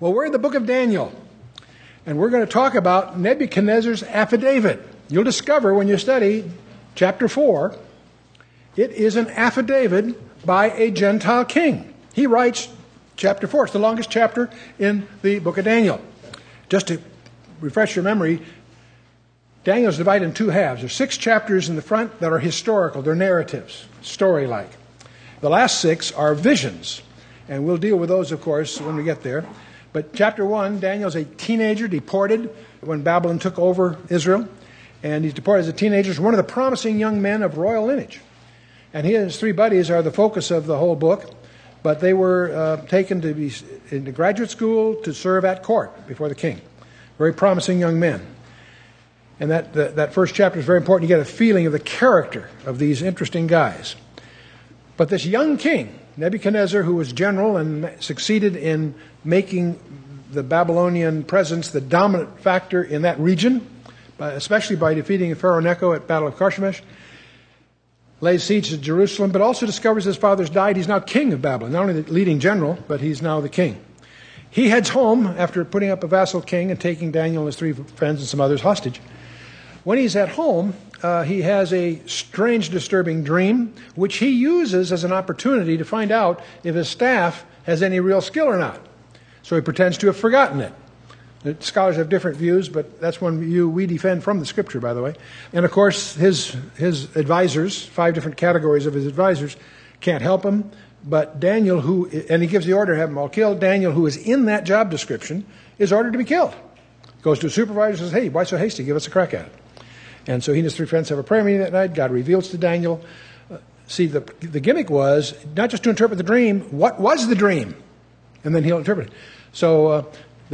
Well, we're in the book of Daniel, and we're going to talk about Nebuchadnezzar's affidavit. You'll discover when you study chapter 4, it is an affidavit by a Gentile king. He writes chapter 4. It's the longest chapter in the book of Daniel. Just to refresh your memory, Daniel is divided in two halves. There's 6 chapters in the front that are historical. They're narratives, story-like. The last 6 are visions, and we'll deal with those, of course, when we get there. But chapter 1, Daniel's a teenager deported when Babylon took over Israel. And he's deported as a teenager. He's one of the promising young men of royal lineage. And he and his 3 buddies are the focus of the whole book. But they were taken to be into graduate school to serve at court before the king. Very promising young men. And that first chapter is very important. You get a feeling of the character of these interesting guys. But this young king, Nebuchadnezzar, who was general and succeeded in making the Babylonian presence the dominant factor in that region, especially by defeating Pharaoh Necho at Battle of Carchemish, lays siege to Jerusalem, but also discovers his father's died. He's now king of Babylon, not only the leading general, but he's now the king. He heads home after putting up a vassal king and taking Daniel and his 3 friends and some others hostage. When he's at home, he has a strange, disturbing dream, which he uses as an opportunity to find out if his staff has any real skill or not. So he pretends to have forgotten it. The scholars have different views, but that's one view we defend from the Scripture, by the way. And of course, his advisors, 5 different categories of his advisors, can't help him. But Daniel, and he gives the order to have them all killed. Daniel, who is in that job description, is ordered to be killed. Goes to a supervisor and says, "Hey, why so hasty? Give us a crack at it." And so he and his 3 friends have a prayer meeting that night. God reveals to Daniel. The gimmick was not just to interpret the dream, what was the dream? And then he'll interpret it. So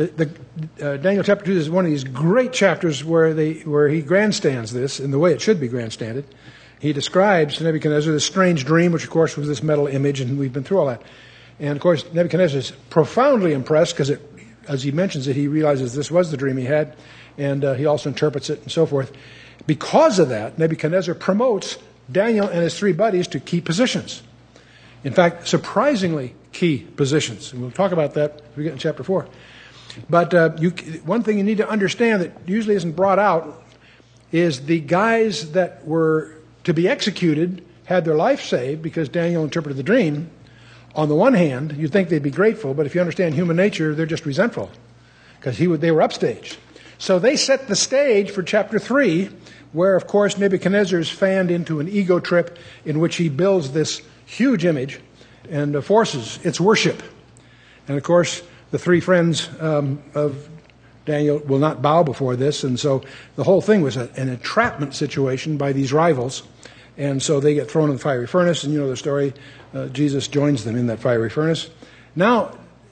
Daniel chapter 2 is one of these great chapters where he grandstands this in the way it should be grandstanded. He describes to Nebuchadnezzar this strange dream, which of course was this metal image, and we've been through all that. And of course, Nebuchadnezzar is profoundly impressed because as he mentions it, he realizes this was the dream he had, and he also interprets it and so forth. Because of that, Nebuchadnezzar promotes Daniel and his 3 buddies to key positions. In fact, surprisingly key positions. And we'll talk about that as we get in chapter 4. But one thing you need to understand that usually isn't brought out is the guys that were to be executed had their life saved because Daniel interpreted the dream. On the one hand, you'd think they'd be grateful, but if you understand human nature, they're just resentful because they were upstaged. So they set the stage for chapter 3, where, of course, Nebuchadnezzar is fanned into an ego trip in which he builds this huge image and forces its worship. And, of course, the 3 friends of Daniel will not bow before this, and so the whole thing was an entrapment situation by these rivals. And so they get thrown in the fiery furnace, and you know the story. Jesus joins them in that fiery furnace. Now,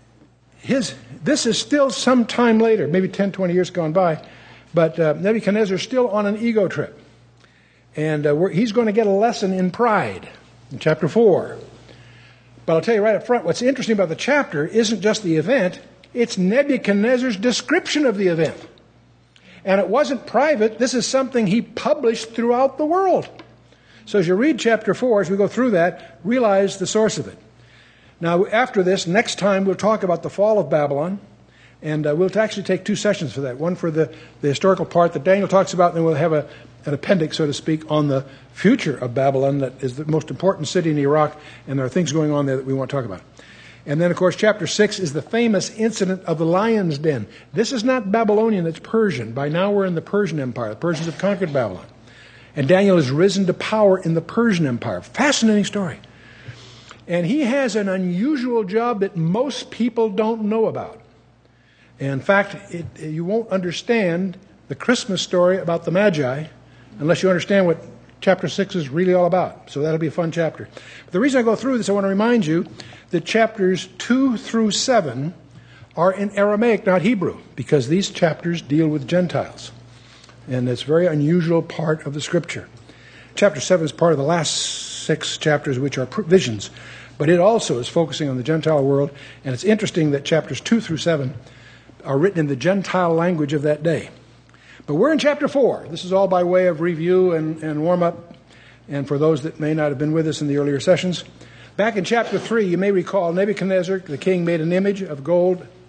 this is still some time later, maybe 10, 20 years gone by, but Nebuchadnezzar is still on an ego trip. And he's going to get a lesson in pride in chapter 4. But I'll tell you right up front, what's interesting about the chapter isn't just the event, it's Nebuchadnezzar's description of the event. And it wasn't private, this is something he published throughout the world. So as you read chapter 4, as we go through that, realize the source of it. Now, after this, next time we'll talk about the fall of Babylon, and we'll actually take 2 sessions for that. One for the historical part that Daniel talks about, and then we'll have an appendix, so to speak, on the future of Babylon, that is the most important city in Iraq, and there are things going on there that we want to talk about. And then, of course, chapter 6 is the famous incident of the lion's den. This is not Babylonian, it's Persian. By now we're in the Persian Empire. The Persians have conquered Babylon. And Daniel has risen to power in the Persian Empire. Fascinating story. And he has an unusual job that most people don't know about. In fact, you won't understand the Christmas story about the Magi unless you understand what chapter 6 is really all about. So that'll be a fun chapter. But the reason I go through this, I want to remind you that chapters 2 through 7 are in Aramaic, not Hebrew, because these chapters deal with Gentiles. And it's a very unusual part of the Scripture. Chapter 7 is part of the last 6 chapters, which are visions. But it also is focusing on the Gentile world. And it's interesting that chapters 2 through 7 are written in the Gentile language of that day. But we're in chapter 4. This is all by way of review and warm-up. And for those that may not have been with us in the earlier sessions. Back in chapter 3, you may recall Nebuchadnezzar, the king, made an image of gold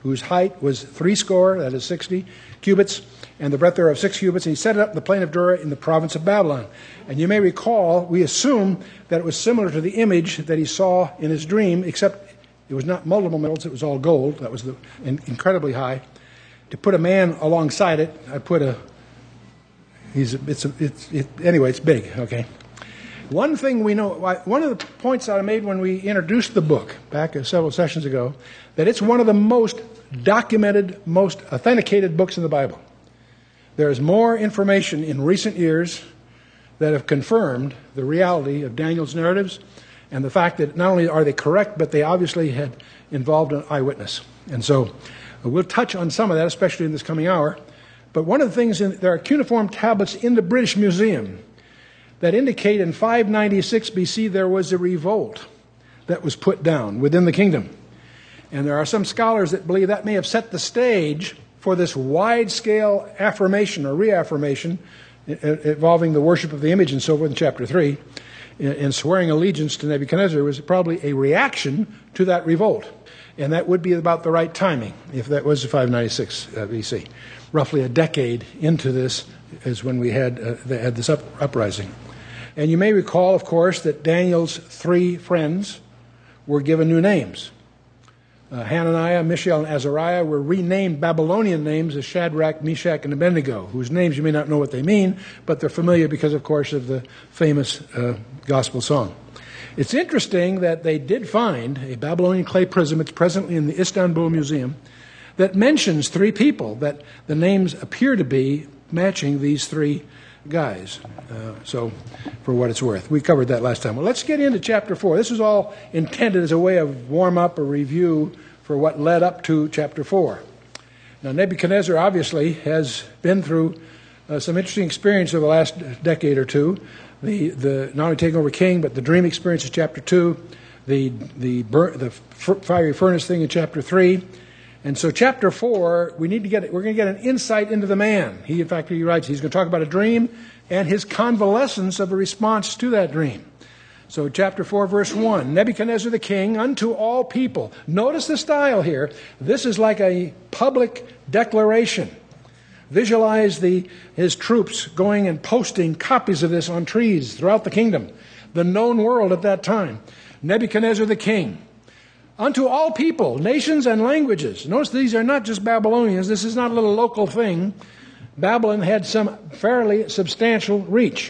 whose height was 60, that is 60 cubits, and the breadth thereof 6 cubits, and he set it up in the plain of Dura in the province of Babylon. And you may recall, we assume that it was similar to the image that he saw in his dream, except it was not multiple metals, it was all gold. That was incredibly high. To put a man alongside it, I put anyway, it's big, okay? One thing we know, one of the points that I made when we introduced the book back several sessions ago, that it's one of the most documented, most authenticated books in the Bible. There is more information in recent years that have confirmed the reality of Daniel's narratives and the fact that not only are they correct, but they obviously had involved an eyewitness. And so we'll touch on some of that, especially in this coming hour. But one of the things, there are cuneiform tablets in the British Museum that indicate in 596 BC there was a revolt that was put down within the kingdom. And there are some scholars that believe that may have set the stage for this wide-scale affirmation or reaffirmation involving the worship of the image and so forth in chapter 3. And swearing allegiance to Nebuchadnezzar was probably a reaction to that revolt. And that would be about the right timing if that was 596 BC. Roughly a decade into this is when we had this uprising. And you may recall, of course, that Daniel's 3 friends were given new names. Hananiah, Mishael, and Azariah were renamed Babylonian names as Shadrach, Meshach, and Abednego, whose names you may not know what they mean, but they're familiar because, of course, of the famous gospel song. It's interesting that they did find a Babylonian clay prism, it's presently in the Istanbul Museum, that mentions 3 people, that the names appear to be matching these 3 guys. So, for what it's worth. We covered that last time. Well, let's get into chapter 4. This is all intended as a way of warm-up or review for what led up to chapter 4. Now, Nebuchadnezzar obviously has been through some interesting experience over the last decade or two. The not only taking over king, but the dream experience in chapter 2, the fiery furnace thing in chapter 3. And so chapter 4, we're going to get an insight into the man. He writes, he's going to talk about a dream and his convalescence of a response to that dream. So chapter 4, verse 1, Nebuchadnezzar the king unto all people. Notice the style here. This is like a public declaration. Visualize his troops going and posting copies of this on trees throughout the kingdom, the known world at that time. Nebuchadnezzar the king. Unto all people, nations, and languages. Notice these are not just Babylonians. This is not a little local thing. Babylon had some fairly substantial reach.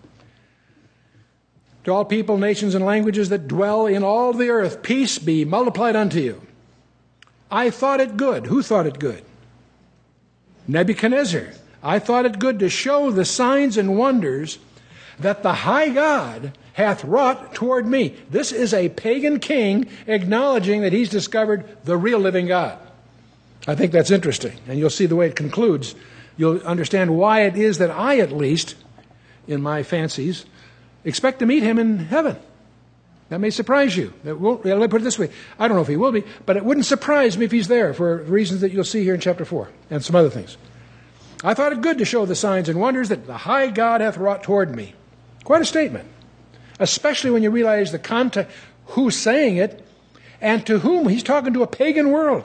To all people, nations, and languages that dwell in all the earth, peace be multiplied unto you. I thought it good. Who thought it good? Nebuchadnezzar. I thought it good to show the signs and wonders that the high God hath wrought toward me. This is a pagan king acknowledging that he's discovered the real living God. I think that's interesting. And you'll see the way it concludes. You'll understand why it is that I, at least, in my fancies, expect to meet him in heaven. That may surprise you. Let me put it this way. I don't know if he will be, but it wouldn't surprise me if he's there for reasons that you'll see here in chapter 4 and some other things. I thought it good to show the signs and wonders that the high God hath wrought toward me. Quite a statement. Especially when you realize the context, who's saying it, and to whom he's talking to a pagan world.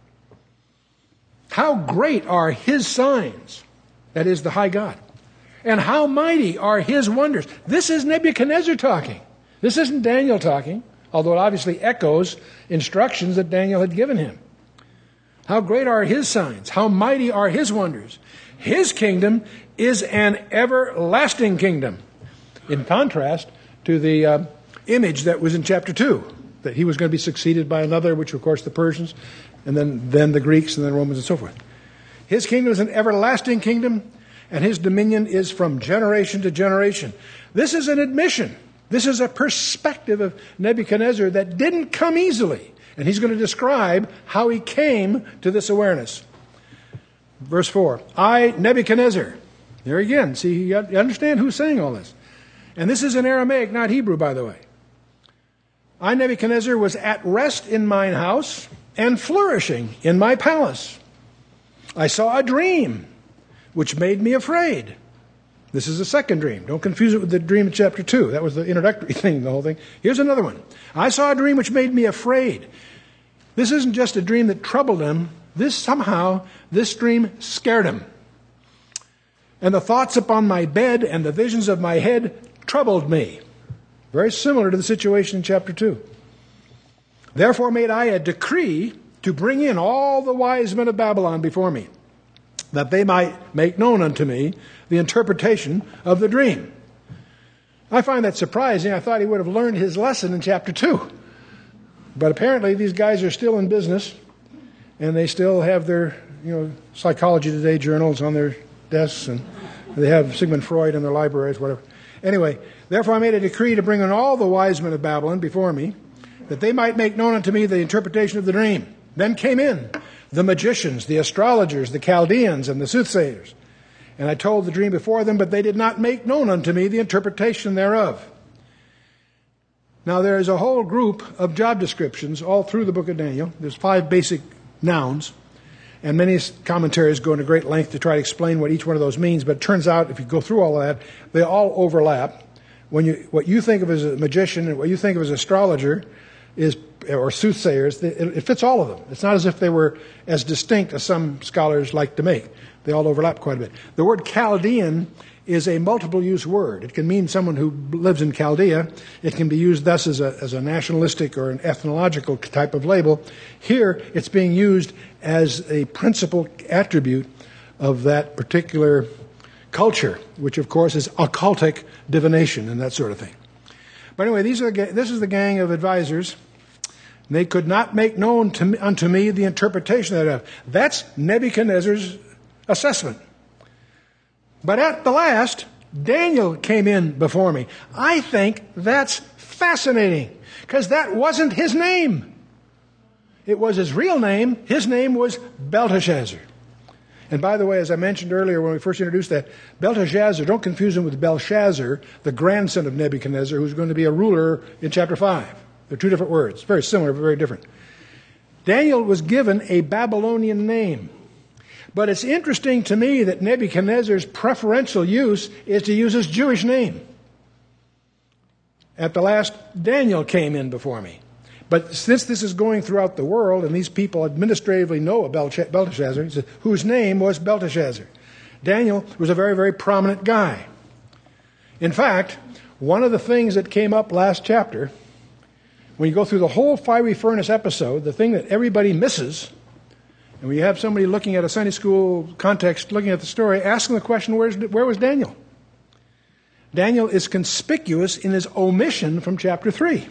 How great are his signs, that is the high God, and how mighty are his wonders. This is Nebuchadnezzar talking. This isn't Daniel talking, although it obviously echoes instructions that Daniel had given him. How great are his signs, how mighty are his wonders. His kingdom is an everlasting kingdom. In contrast to the image that was in chapter 2, that he was going to be succeeded by another, which of course the Persians, and then the Greeks, and then Romans, and so forth. His kingdom is an everlasting kingdom, and his dominion is from generation to generation. This is an admission. This is a perspective of Nebuchadnezzar that didn't come easily. And he's going to describe how he came to this awareness. Verse 4, I, Nebuchadnezzar. There again, see, you understand who's saying all this. And this is in Aramaic, not Hebrew, by the way. I, Nebuchadnezzar, was at rest in mine house and flourishing in my palace. I saw a dream which made me afraid. This is the second dream. Don't confuse it with the dream in chapter 2. That was the introductory thing, the whole thing. Here's another one. I saw a dream which made me afraid. This isn't just a dream that troubled him. This dream scared him. And the thoughts upon my bed and the visions of my head troubled me. Very similar to the situation in chapter 2. Therefore made I a decree to bring in all the wise men of Babylon before me, that they might make known unto me the interpretation of the dream. I find that surprising. I thought he would have learned his lesson in chapter 2. But apparently these guys are still in business, and they still have their, Psychology Today journals on their desks, and they have Sigmund Freud in their libraries, whatever. Anyway, therefore I made a decree to bring in all the wise men of Babylon before me, that they might make known unto me the interpretation of the dream. Then came in the magicians, the astrologers, the Chaldeans, and the soothsayers. And I told the dream before them, but they did not make known unto me the interpretation thereof. Now there is a whole group of job descriptions all through the book of Daniel. There's 5 basic nouns, and many commentaries go into great length to try to explain what each one of those means. But it turns out, if you go through all of that, they all overlap. What you think of as a magician and what you think of as an astrologer or soothsayers, it fits all of them. It's not as if they were as distinct as some scholars like to make. They all overlap quite a bit. The word Chaldean is a multiple-use word. It can mean someone who lives in Chaldea. It can be used thus as a nationalistic or an ethnological type of label. Here, it's being used as a principal attribute of that particular culture, which, of course, is occultic divination and that sort of thing. But anyway, this is the gang of advisors. They could not make known unto me the interpretation thereof. That's Nebuchadnezzar's assessment. But at the last, Daniel came in before me. I think that's fascinating, because that wasn't his name. It was his real name. His name was Belteshazzar. And by the way, as I mentioned earlier when we first introduced that, Belteshazzar, don't confuse him with Belshazzar, the grandson of Nebuchadnezzar, who's going to be a ruler in chapter 5. They're 2 different words. Very similar, but very different. Daniel was given a Babylonian name. But it's interesting to me that Nebuchadnezzar's preferential use is to use his Jewish name. At the last, Daniel came in before me. But since this is going throughout the world, and these people administratively know about Belteshazzar, whose name was Belteshazzar, Daniel was a very, very prominent guy. In fact, one of the things that came up last chapter, when you go through the whole fiery furnace episode, the thing that everybody misses, and we have somebody looking at a Sunday school context, looking at the story, asking the question, where was Daniel? Daniel is conspicuous in his omission from chapter 3.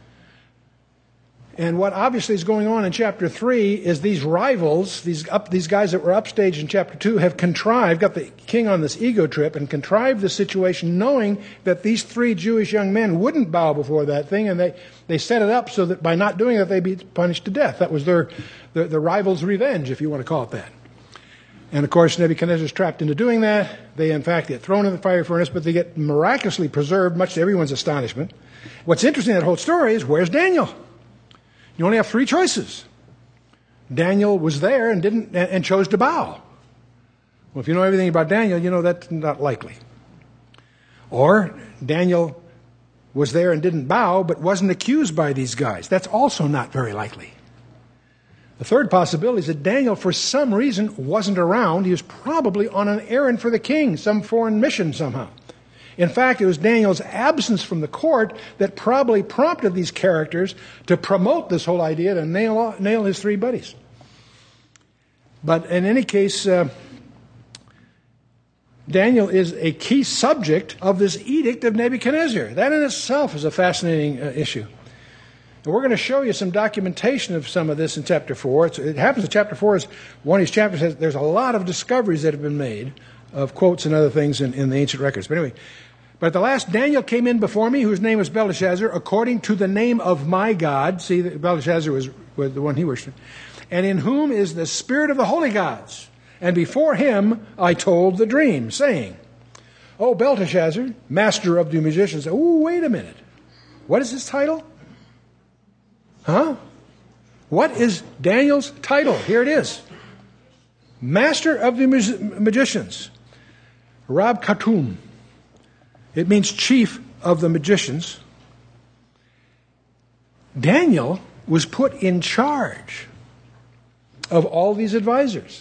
And what obviously is going on in chapter 3 is these rivals, these guys that were upstaged in chapter 2, have got the king on this ego trip and contrived the situation knowing that these 3 Jewish young men wouldn't bow before that thing, and they set it up so that by not doing that they'd be punished to death. That was the rivals' revenge, if you want to call it that. And of course, Nebuchadnezzar's trapped into doing that. They, in fact, get thrown in the fire furnace, but they get miraculously preserved, much to everyone's astonishment. What's interesting in that whole story is, where's Daniel? You only have 3 choices. Daniel was there and chose to bow. Well, if you know everything about Daniel, you know that's not likely. Or Daniel was there and didn't bow, but wasn't accused by these guys. That's also not very likely. The third possibility is that Daniel, for some reason, wasn't around. He was probably on an errand for the king, some foreign mission somehow. In fact, it was Daniel's absence from the court that probably prompted these characters to promote this whole idea to nail his 3 buddies. But in any case, Daniel is a key subject of this edict of Nebuchadnezzar. That in itself is a fascinating issue. And we're going to show you some documentation of some of this in chapter 4. It happens that chapter 4 is one of these chapters. There's a lot of discoveries that have been made of quotes and other things in the ancient records. But anyway, but at the last, Daniel came in before me, whose name was Belteshazzar, according to the name of my God. See, Belteshazzar was the one he worshipped. And in whom is the spirit of the holy gods. And before him I told the dream, saying, O Belteshazzar, master of the magicians. Oh, wait a minute. What is his title? Huh? What is Daniel's title? Here it is. Master of the magicians. Rab Khatum. It means chief of the magicians. Daniel was put in charge of all these advisors.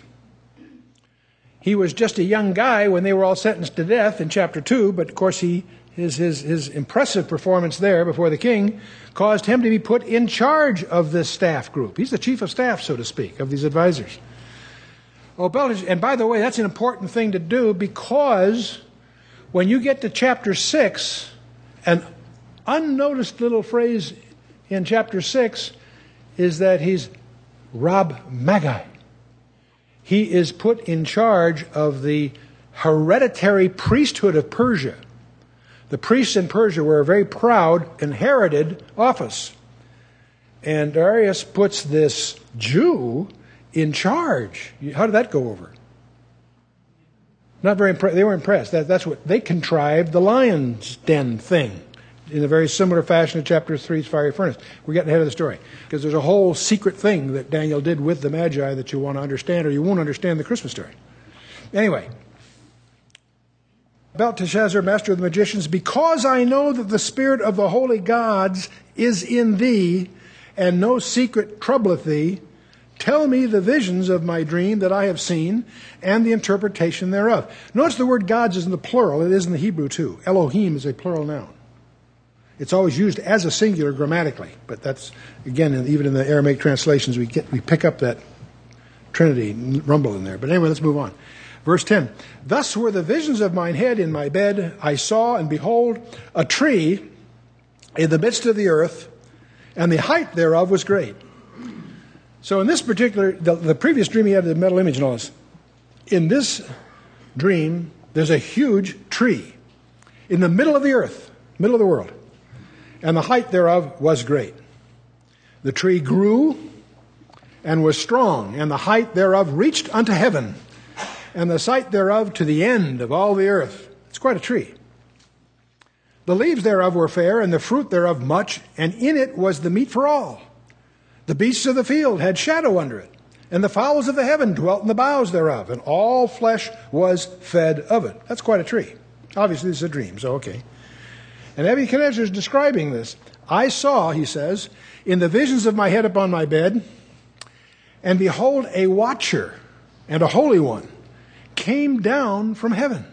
He was just a young guy when they were all sentenced to death in chapter 2, but of course his impressive performance there before the king caused him to be put in charge of this staff group. He's the chief of staff, so to speak, of these advisors. Oh, and by the way, that's an important thing to do, because when you get to chapter 6, an unnoticed little phrase in chapter 6 is that he's Rab Magi. He is put in charge of the hereditary priesthood of Persia. The priests in Persia were a very proud, inherited office. And Darius puts this Jew in charge. How did that go over? Not very impressed. They were impressed. That's what they contrived, the lion's den thing, in a very similar fashion to chapter 3's fiery furnace. We're getting ahead of the story, because there's a whole secret thing that Daniel did with the Magi that you want to understand, or you won't understand the Christmas story. Anyway, Belteshazzar, master of the magicians, because I know that the spirit of the holy gods is in thee, and no secret troubleth thee, tell me the visions of my dream that I have seen, and the interpretation thereof. Notice the word gods is in the plural. It is in the Hebrew too. Elohim is a plural noun. It's always used as a singular grammatically, but that's, again, even in the Aramaic translations, we pick up that Trinity rumble in there. But anyway, let's move on. Verse 10, thus were the visions of mine head in my bed. I saw, and behold, a tree in the midst of the earth, and the height thereof was great. So in this particular, the previous dream he had the metal image and all this. In this dream, there's a huge tree in the middle of the earth, middle of the world, and the height thereof was great. The tree grew and was strong, and the height thereof reached unto heaven, and the sight thereof to the end of all the earth. It's quite a tree. The leaves thereof were fair, and the fruit thereof much, and in it was the meat for all. The beasts of the field had shadow under it, and the fowls of the heaven dwelt in the boughs thereof, and all flesh was fed of it. That's quite a tree. Obviously, this is a dream, so okay. And Nebuchadnezzar is describing this. I saw, he says, in the visions of my head upon my bed, and behold, a watcher and a holy one came down from heaven.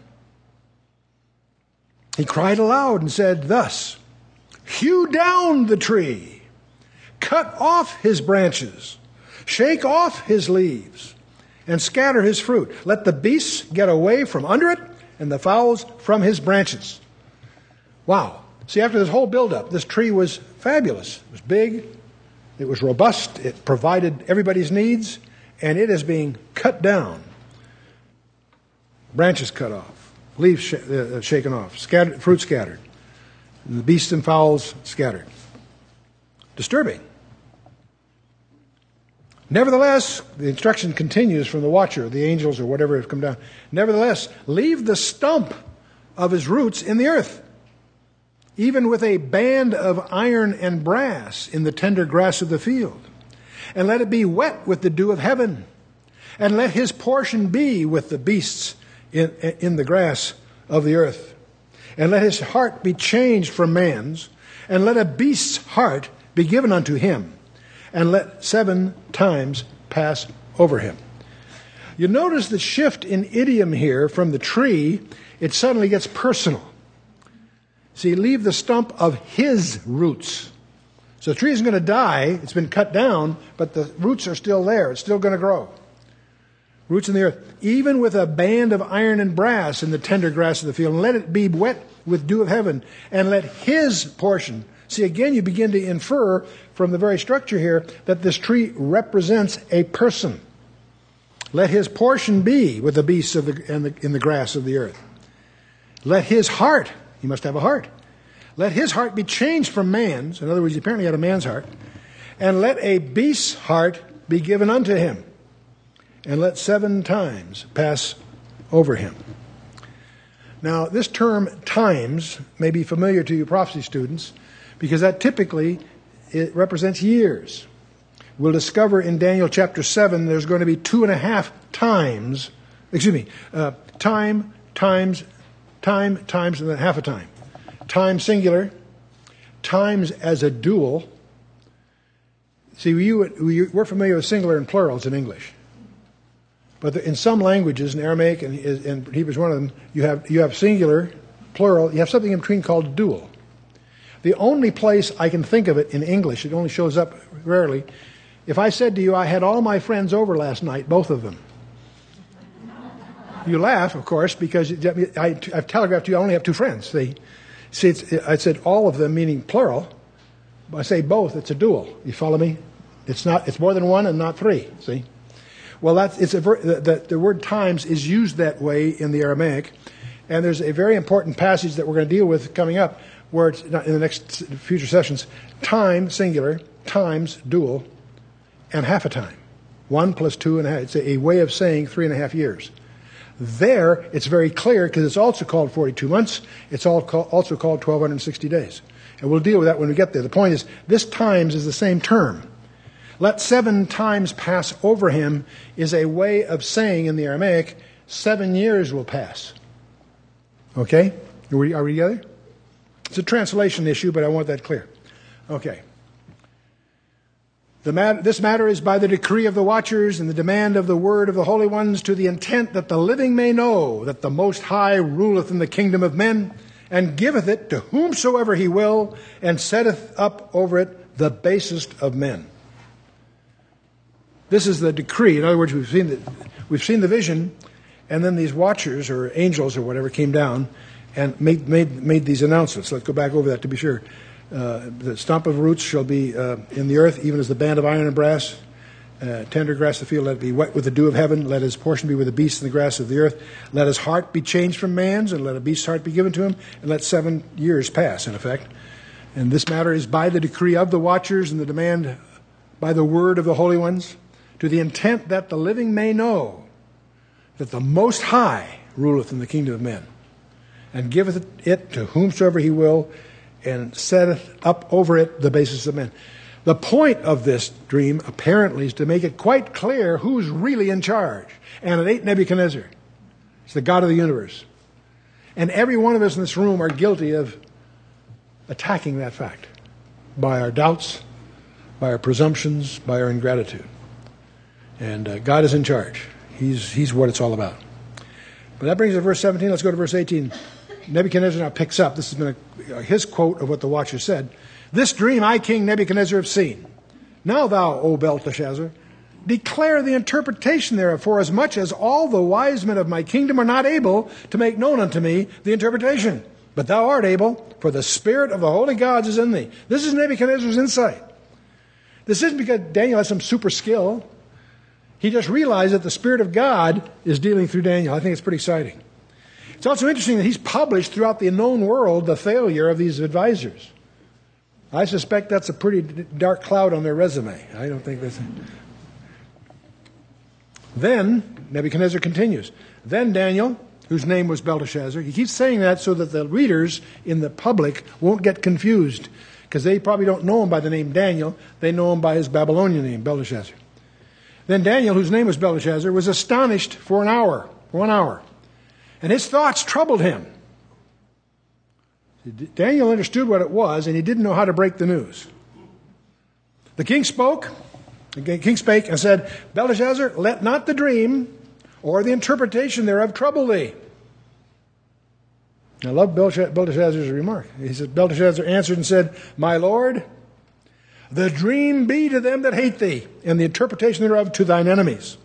He cried aloud and said thus, hew down the tree, cut off his branches, shake off his leaves, and scatter his fruit. Let the beasts get away from under it, and the fowls from his branches. Wow. See, after this whole buildup, this tree was fabulous. It was big, it was robust, it provided everybody's needs, and it is being cut down. Branches cut off, leaves shaken off, fruit scattered, and the beasts and fowls scattered. Disturbing. Nevertheless, the instruction continues from the watcher, the angels or whatever have come down. Nevertheless, leave the stump of his roots in the earth, even with a band of iron and brass in the tender grass of the field. And let it be wet with the dew of heaven. And let his portion be with the beasts in the grass of the earth. And let his heart be changed from man's. And let a beast's heart be given unto him. And let 7 times pass over him. You notice the shift in idiom here from the tree. It suddenly gets personal. See, leave the stump of his roots. So the tree isn't going to die. It's been cut down, but the roots are still there. It's still going to grow. Roots in the earth. Even with a band of iron and brass in the tender grass of the field. And let it be wet with dew of heaven. And let his portion. See, again, you begin to infer from the very structure here that this tree represents a person. Let his portion be with the beasts in the grass of the earth. Let his heart, he must have a heart. Let his heart be changed from man's. In other words, he apparently had a man's heart. And let a beast's heart be given unto him. And let 7 times pass over him. Now, this term times may be familiar to you prophecy students, because that typically it represents years. We'll discover in Daniel chapter 7 there's going to be 2.5 times, time, times, and then half a time. Time singular, times as a dual. See, we're familiar with singular and plurals in English. But in some languages, in Aramaic and Hebrew is one of them, you have singular, plural, you have something in between called dual. The only place I can think of it in English, it only shows up rarely, if I said to you, I had all my friends over last night, both of them. You laugh, of course, because I've telegraphed to you I only have 2 friends. See, I said all of them, meaning plural. I say both, it's a dual. You follow me? It's more than 1 and not 3. See? Well, the word times is used that way in the Aramaic, and there's a very important passage that we're going to deal with coming up, where it's in the next future sessions, time singular, times dual, and half a time, 1 plus 2 and a half. It's a way of saying 3.5 years. There, it's very clear because it's also called 42 months. It's also called 1,260 days. And we'll deal with that when we get there. The point is, this times is the same term. Let 7 times pass over him is a way of saying in the Aramaic, 7 years will pass. Okay? Are we together? It's a translation issue, but I want that clear. Okay. This matter is by the decree of the watchers and the demand of the word of the holy ones, to the intent that the living may know that the Most High ruleth in the kingdom of men, and giveth it to whomsoever he will, and setteth up over it the basest of men. This is the decree. In other words, we've seen the vision, and then these watchers or angels or whatever came down and made these announcements. Let's go back over that to be sure. The stump of roots shall be in the earth, even as the band of iron and brass. Tender grass of the field, let it be wet with the dew of heaven. Let his portion be with the beasts and the grass of the earth. Let his heart be changed from man's, and let a beast's heart be given to him. And let 7 years pass, in effect. And this matter is by the decree of the watchers and the demand by the word of the holy ones, to the intent that the living may know that the Most High ruleth in the kingdom of men, and giveth it to whomsoever he will, and setteth up over it the basis of men. The point of this dream, apparently, is to make it quite clear who's really in charge. And it ain't Nebuchadnezzar. It's the God of the universe. And every one of us in this room are guilty of attacking that fact by our doubts, by our presumptions, by our ingratitude. And God is in charge. He's what it's all about. But that brings us to verse 17. Let's go to verse 18. Nebuchadnezzar now picks up. This has been his quote of what the watcher said. This dream I, King Nebuchadnezzar, have seen. Now thou, O Belteshazzar, declare the interpretation thereof, for as much as all the wise men of my kingdom are not able to make known unto me the interpretation. But thou art able, for the spirit of the holy gods is in thee. This is Nebuchadnezzar's insight. This isn't because Daniel has some super skill. He just realized that the Spirit of God is dealing through Daniel. I think it's pretty exciting. It's also interesting that he's published throughout the known world the failure of these advisors. I suspect that's a pretty dark cloud on their resume. I don't think that's... Then, Nebuchadnezzar continues. Then Daniel, whose name was Belteshazzar, he keeps saying that so that the readers in the public won't get confused, because they probably don't know him by the name Daniel. They know him by his Babylonian name, Belteshazzar. Then Daniel, whose name was Belteshazzar, was astonished for 1 hour. And his thoughts troubled him. Daniel understood what it was, and he didn't know how to break the news. The king spake and said, Belteshazzar, let not the dream or the interpretation thereof trouble thee. I love Belteshazzar's remark. He said, Belteshazzar answered and said, My lord, the dream be to them that hate thee, and the interpretation thereof to thine enemies.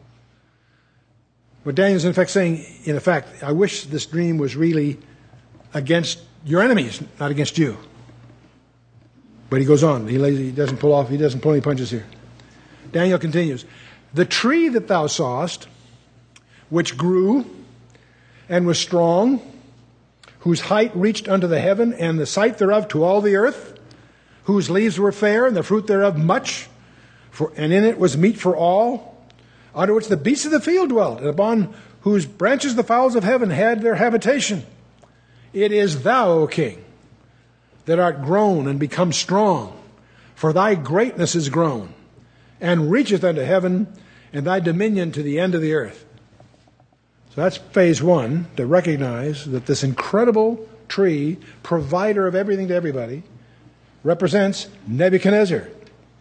What Daniel's in effect saying, I wish this dream was really against your enemies, not against you. But he goes on. He doesn't pull any punches here. Daniel continues. The tree that thou sawest, which grew and was strong, whose height reached unto the heaven, and the sight thereof to all the earth, whose leaves were fair, and the fruit thereof much, and in it was meat for all, under which the beasts of the field dwelt, and upon whose branches the fowls of heaven had their habitation. It is thou, O king, that art grown and become strong, for thy greatness is grown, and reacheth unto heaven, and thy dominion to the end of the earth. So that's phase 1, to recognize that this incredible tree, provider of everything to everybody, represents Nebuchadnezzar.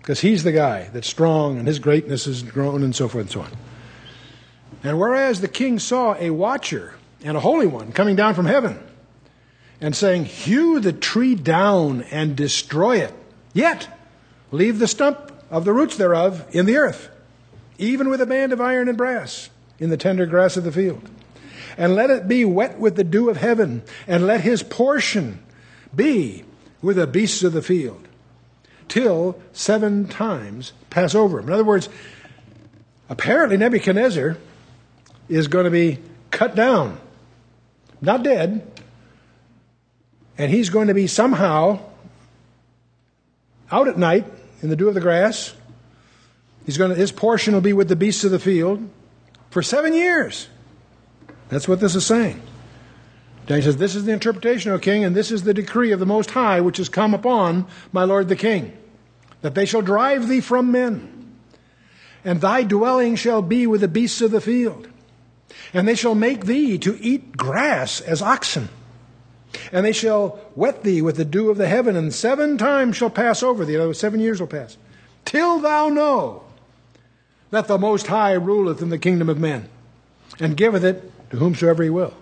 because he's the guy that's strong and his greatness is grown and so forth and so on. And whereas the king saw a watcher and a holy one coming down from heaven and saying, hew the tree down and destroy it, yet leave the stump of the roots thereof in the earth, even with a band of iron and brass in the tender grass of the field. And let it be wet with the dew of heaven, and let his portion be with the beasts of the field, till 7 times pass over him. In other words, apparently Nebuchadnezzar is going to be cut down, not dead, and he's going to be somehow out at night in the dew of the grass. His portion will be with the beasts of the field for 7 years. That's what this is saying. Daniel says, this is the interpretation, O king, and this is the decree of the Most High, which has come upon my lord the king, that they shall drive thee from men, and thy dwelling shall be with the beasts of the field, and they shall make thee to eat grass as oxen, and they shall wet thee with the dew of the heaven, and 7 times shall pass over thee. In other words, 7 years will pass, till thou know that the Most High ruleth in the kingdom of men, and giveth it to whomsoever he will.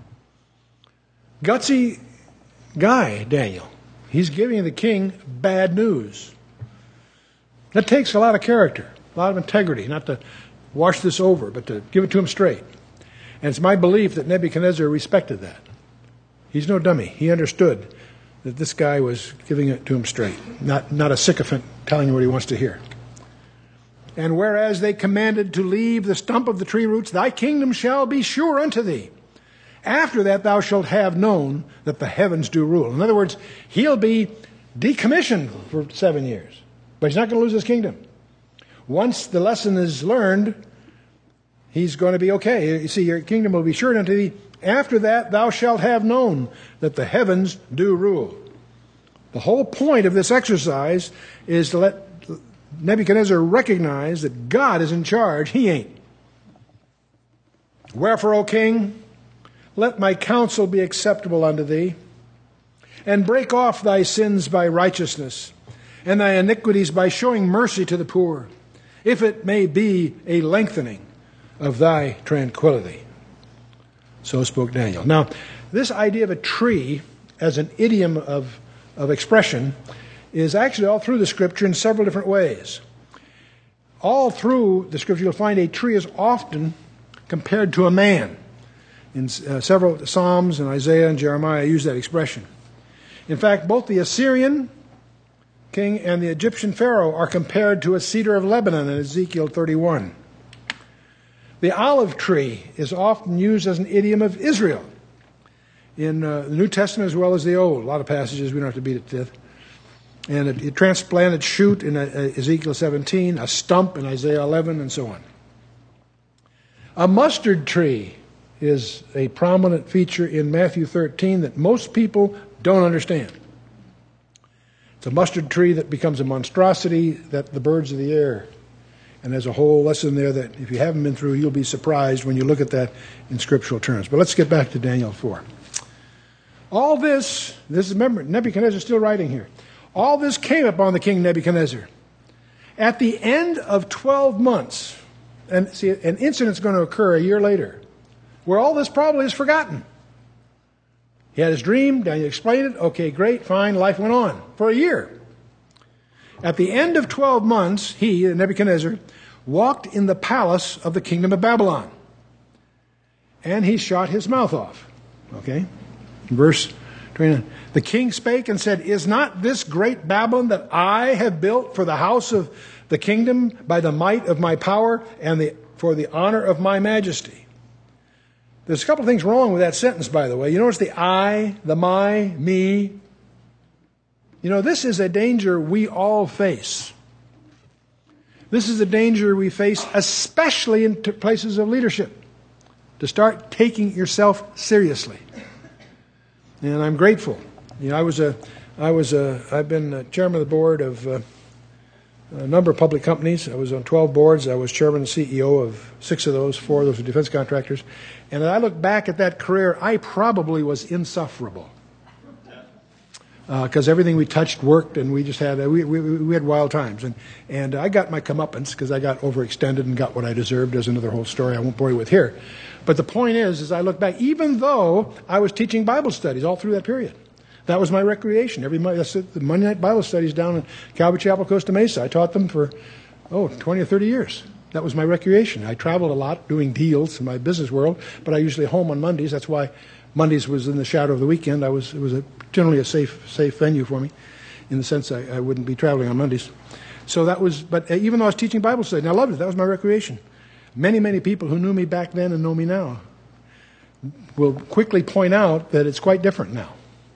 Gutsy guy, Daniel. He's giving the king bad news. That takes a lot of character, a lot of integrity, not to wash this over, but to give it to him straight. And it's my belief that Nebuchadnezzar respected that. He's no dummy. He understood that this guy was giving it to him straight, not a sycophant telling him what he wants to hear. And whereas they commanded to leave the stump of the tree roots, thy kingdom shall be sure unto thee. After that thou shalt have known that the heavens do rule. In other words, he'll be decommissioned for 7 years, but he's not going to lose his kingdom. Once the lesson is learned, he's going to be okay. You see, your kingdom will be sure unto thee. After that thou shalt have known that the heavens do rule. The whole point of this exercise is to let Nebuchadnezzar recognize that God is in charge. He ain't. Wherefore, O king, let my counsel be acceptable unto thee, and break off thy sins by righteousness, and thy iniquities by showing mercy to the poor, if it may be a lengthening of thy tranquility. So spoke Daniel. Now, this idea of a tree as an idiom of expression is actually all through the Scripture in several different ways. All through the Scripture, you'll find a tree is often compared to a man. In several Psalms and Isaiah and Jeremiah use that expression. In fact, both the Assyrian king and the Egyptian pharaoh are compared to a cedar of Lebanon in Ezekiel 31. The olive tree is often used as an idiom of Israel in the New Testament as well as the Old. A lot of passages, we don't have to beat it to death. And a transplanted shoot in Ezekiel 17, a stump in Isaiah 11, and so on. A mustard tree is a prominent feature in Matthew 13 that most people don't understand. It's a mustard tree that becomes a monstrosity that the birds of the air. And there's a whole lesson there that if you haven't been through, you'll be surprised when you look at that in scriptural terms. But let's get back to Daniel 4. All this remember, Nebuchadnezzar is still writing here. All this came upon the king Nebuchadnezzar. At the end of 12 months, and see, an incident's going to occur a year later, where all this probably is forgotten. He had his dream, Daniel explained it, okay, great, fine, life went on for a year. At the end of 12 months, he, Nebuchadnezzar, walked in the palace of the kingdom of Babylon. And he shot his mouth off. Okay? Verse 29. The king spake and said, is not this great Babylon that I have built for the house of the kingdom by the might of my power and for the honor of my majesty? There's a couple of things wrong with that sentence, by the way. You notice the I, the my, me. You know, this is a danger we all face. This is a danger we face, especially in places of leadership, to start taking yourself seriously. And I'm grateful. You know, I've been chairman of the board of a number of public companies. I was on 12 boards. I was chairman and CEO of 6 of those. 4 of those were defense contractors. And as I look back at that career, I probably was insufferable. because everything we touched worked, and we just had we had wild times. And I got my comeuppance because I got overextended and got what I deserved. There's another whole story I won't bore you with here. But the point is, as I look back, even though I was teaching Bible studies all through that period, that was my recreation. Every Monday, the Monday night Bible studies down in Calvary Chapel, Costa Mesa. I taught them for 20 or 30 years. That was my recreation. I traveled a lot doing deals in my business world, but I usually home on Mondays. That's why Mondays was in the shadow of the weekend. It was generally a safe venue for me, in the sense I wouldn't be traveling on Mondays. So that was, but even though I was teaching Bible studies, and I loved it, that was my recreation. Many, many people who knew me back then and know me now will quickly point out that it's quite different now.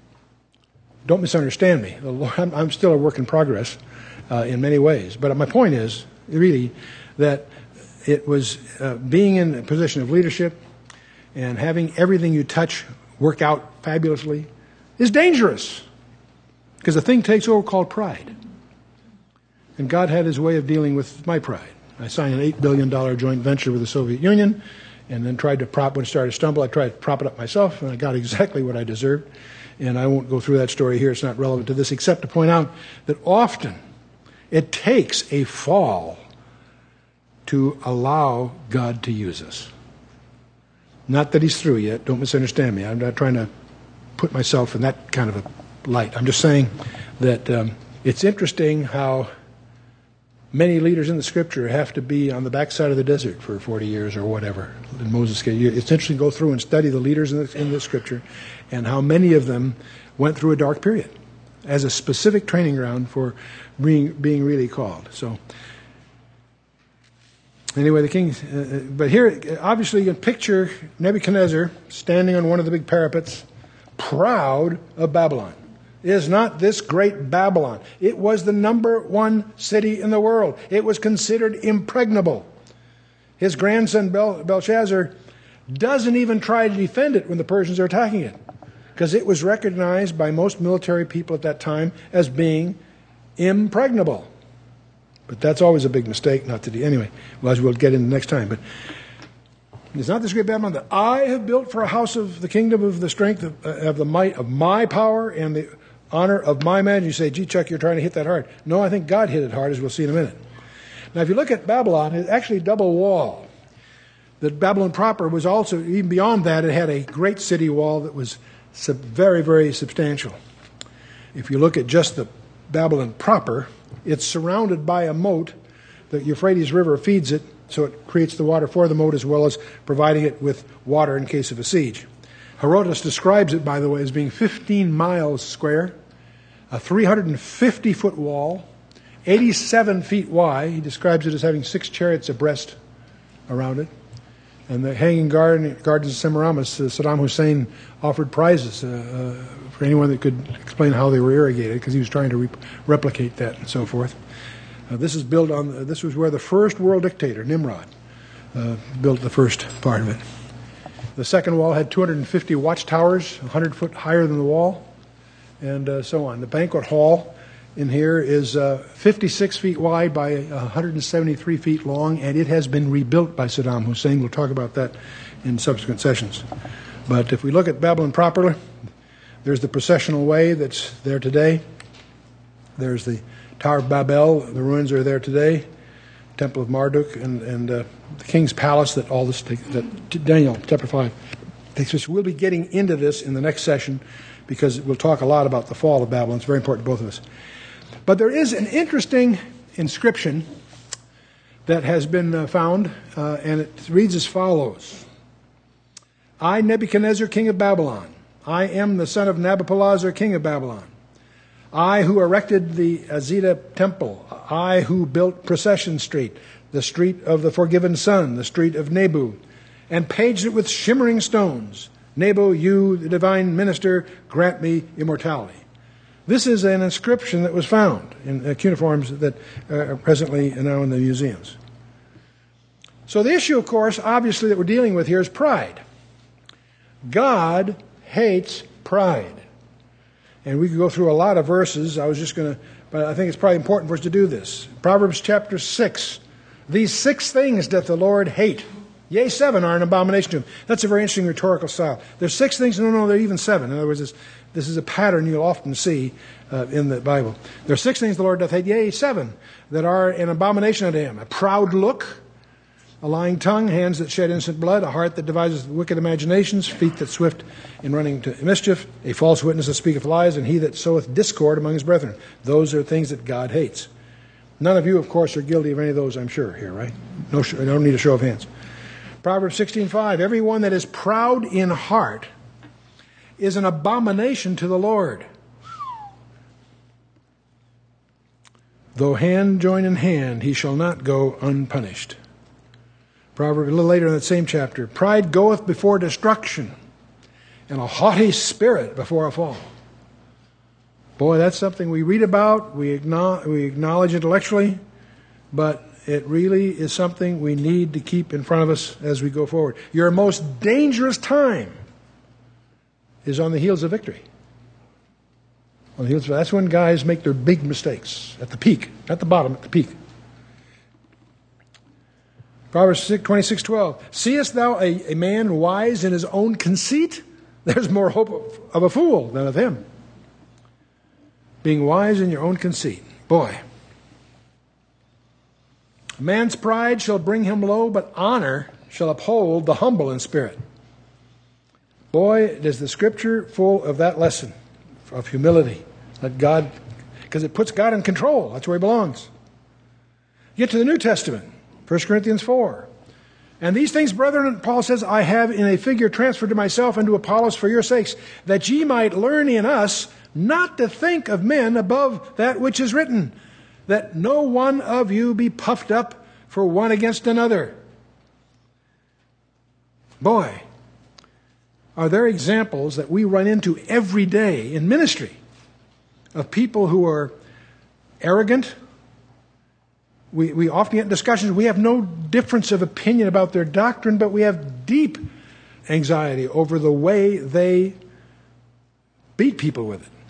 Don't misunderstand me. I'm still a work in progress in many ways. But my point is, really, that it was being in a position of leadership and having everything you touch work out fabulously is dangerous. Because a thing takes over called pride. And God had his way of dealing with my pride. I signed an $8 billion joint venture with the Soviet Union, and then when it started to stumble, I tried to prop it up myself, and I got exactly what I deserved. And I won't go through that story here. It's not relevant to this, except to point out that often it takes a fall to allow God to use us. Not that he's through yet. Don't misunderstand me. I'm not trying to put myself in that kind of a light. I'm just saying that it's interesting how many leaders in the Scripture have to be on the backside of the desert for 40 years or whatever. And Moses, it's interesting to go through and study the leaders in the Scripture and how many of them went through a dark period as a specific training ground for being really called. So anyway, the king, but here, obviously, you can picture Nebuchadnezzar standing on one of the big parapets, proud of Babylon. Is not this great Babylon? It was the number one city in the world. It was considered impregnable. His grandson Belshazzar doesn't even try to defend it when the Persians are attacking it, because it was recognized by most military people at that time as being impregnable. But that's always a big mistake not to do. Anyway, well, as we'll get into next time. But it's not this great Babylon that I have built for a house of the kingdom of the strength of the might of my power and the honor of my majesty. You say, gee, Chuck, you're trying to hit that hard. No, I think God hit it hard, as we'll see in a minute. Now, if you look at Babylon, it's actually a double wall. The Babylon proper was also, even beyond that, it had a great city wall that was very, very substantial. If you look at just the Babylon proper, it's surrounded by a moat. The Euphrates River feeds it, so it creates the water for the moat as well as providing it with water in case of a siege. Herodotus describes it, by the way, as being 15 miles square, a 350-foot wall, 87 feet wide. He describes it as having 6 chariots abreast around it. And the hanging gardens of Semiramis, Saddam Hussein offered prizes for anyone that could explain how they were irrigated, because he was trying to replicate that and so forth. This was where the first world dictator, Nimrod, built the first part of it. The second wall had 250 watchtowers, 100 foot higher than the wall, and so on. The banquet hall in here is 56 feet wide by 173 feet long, and it has been rebuilt by Saddam Hussein. We'll talk about that in subsequent sessions. But if we look at Babylon properly, there's the processional way that's there today. There's the Tower of Babel, the ruins are there today. Temple of Marduk, and the king's palace that all this, that Daniel, chapter 5, takes us. We'll be getting into this in the next session because we'll talk a lot about the fall of Babylon. It's very important to both of us. But there is an interesting inscription that has been found, and it reads as follows. I, Nebuchadnezzar, king of Babylon, I am the son of Nabopolassar, king of Babylon. I who erected the Azita temple, I who built Procession Street, the street of the forgiven son, the street of Nebu, and paged it with shimmering stones. Nebu, you, the divine minister, grant me immortality. This is an inscription that was found in cuneiforms that are presently now in the museums. So the issue, of course, obviously that we're dealing with here is pride. God hates pride. And we could go through a lot of verses. But I think it's probably important for us to do this. Proverbs chapter 6. These 6 things doth the Lord hate. Yea, 7 are an abomination to him. That's a very interesting rhetorical style. There's 6 things, no, there are even 7. In other words, this is a pattern you'll often see in the Bible. There are 6 things the Lord doth hate, yea, 7, that are an abomination unto him. A proud look, a lying tongue, hands that shed innocent blood, a heart that devises wicked imaginations, feet that swift in running to mischief, a false witness that speaketh lies, and he that soweth discord among his brethren. Those are things that God hates. None of you, of course, are guilty of any of those, I'm sure, here, right? No, I don't need a show of hands. Proverbs 16:5, everyone that is proud in heart is an abomination to the Lord. Though hand join in hand, he shall not go unpunished. Proverb a little later in that same chapter, pride goeth before destruction, and a haughty spirit before a fall. Boy, that's something we read about, we acknowledge intellectually, but it really is something we need to keep in front of us as we go forward. Your most dangerous time is on the heels of victory. That's when guys make their big mistakes, at the peak, not the bottom, at the peak. Proverbs 26:12. Seest thou a man wise in his own conceit? There's more hope of a fool than of him. Being wise in your own conceit. Boy. A man's pride shall bring him low, but honor shall uphold the humble in spirit. Boy, is the Scripture full of that lesson of humility. That God, because it puts God in control. That's where he belongs. You get to the New Testament. 1 Corinthians 4. And these things, brethren, Paul says, I have in a figure transferred to myself and to Apollos for your sakes, that ye might learn in us not to think of men above that which is written, that no one of you be puffed up for one against another. Boy, are there examples that we run into every day in ministry of people who are arrogant. We often get discussions. We have no difference of opinion about their doctrine, but we have deep anxiety over the way they beat people with it.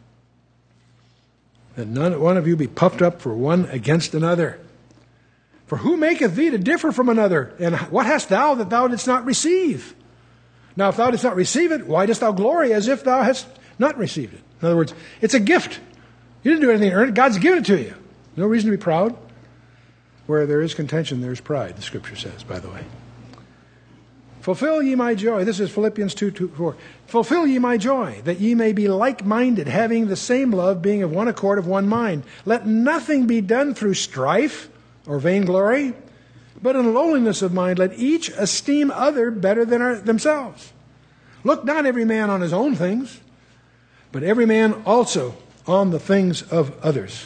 That none one of you be puffed up for one against another. For who maketh thee to differ from another? And what hast thou that thou didst not receive? Now, if thou didst not receive it, why dost thou glory as if thou hast not received it? In other words, it's a gift. You didn't do anything to earn it. God's given it to you. No reason to be proud. Where there is contention, there is pride, the Scripture says, by the way. Fulfill ye my joy. This is Philippians 2:4. Fulfill ye my joy, that ye may be like-minded, having the same love, being of one accord, of one mind. Let nothing be done through strife or vainglory, but in lowliness of mind let each esteem other better than themselves. Look not every man on his own things, but every man also on the things of others.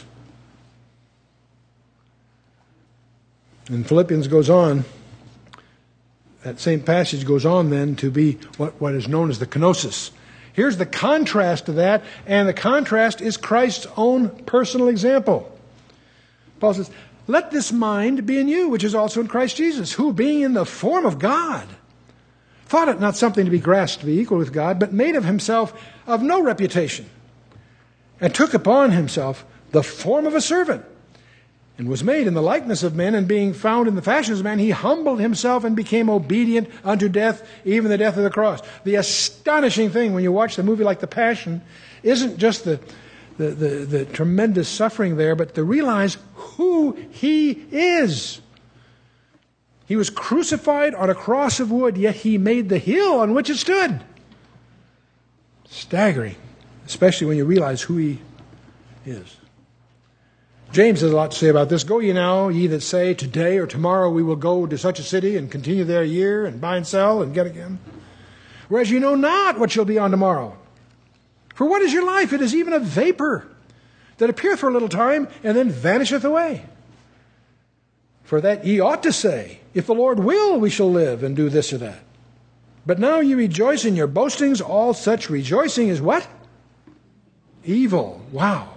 And Philippians goes on, that same passage goes on then to be what is known as the kenosis. Here's the contrast to that, and the contrast is Christ's own personal example. Paul says, let this mind be in you, which is also in Christ Jesus, who being in the form of God, thought it not something to be grasped to be equal with God, but made of himself of no reputation, and took upon himself the form of a servant, and was made in the likeness of men, and being found in the fashion of man, he humbled himself and became obedient unto death, even the death of the cross. The astonishing thing when you watch the movie like The Passion isn't just the tremendous suffering there, but to realize who he is. He was crucified on a cross of wood, yet he made the hill on which it stood. Staggering, especially when you realize who he is. James has a lot to say about this. Go ye now, ye that say, today or tomorrow we will go to such a city and continue there a year and buy and sell and get again. Whereas you know not what shall be on tomorrow. For what is your life? It is even a vapor that appeareth for a little time and then vanisheth away. For that ye ought to say, if the Lord will, we shall live and do this or that. But now ye rejoice in your boastings. All such rejoicing is what? Evil. Wow.